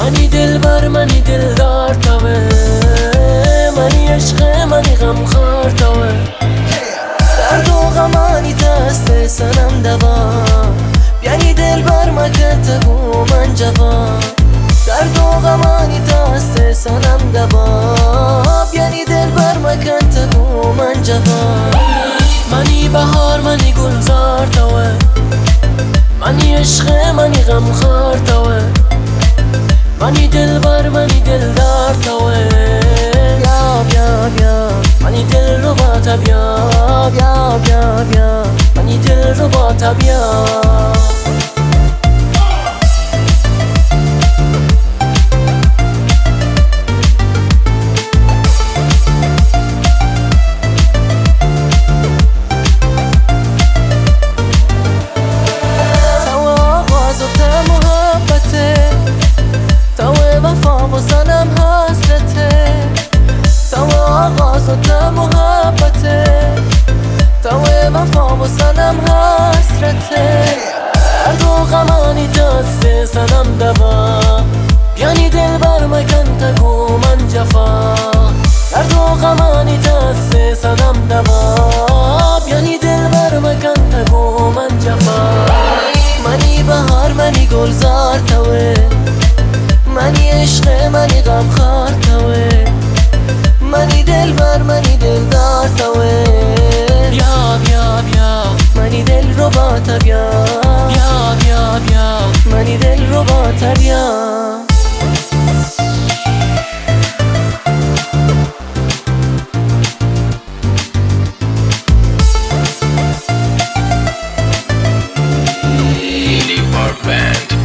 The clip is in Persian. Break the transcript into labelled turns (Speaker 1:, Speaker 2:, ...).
Speaker 1: منی دلبر منی دلدار توه، منی عشق منی غمخوار توه. درد و غمانی دست سنم دوا، بیانی دلبر مکت بو من جوا. درد و غمانی دست سنم دوا، بیانی دلبر مکت بو من جوا. منی بهار منی گلزار توه، منی عشق منی غمخوار توه. منی دلبر منی دلدار توه، بیا بیا بیا منی دل رو با تا بیا، بیا بیا بیا منی دل رو با تا بیا. واسنم حسرته، تو آغاز و تو محبته، تو وفا واسنم حسرته. درد و غمانی دست سنم دوا، بیانی دلبر مکن تگو من جفا. درد و غمانی دست سنم دوا، بیانی دلبر مکن تگو من جفا. منی بهار منی گلزار توه، منی عشق منی غمخوار توه. منی دلبر منی دلدار توه، بیا بیا بیا منی دل رو با تا بیا، بیا بیا بیا منی دل رو با تا بیا.
Speaker 2: Indie Park Band.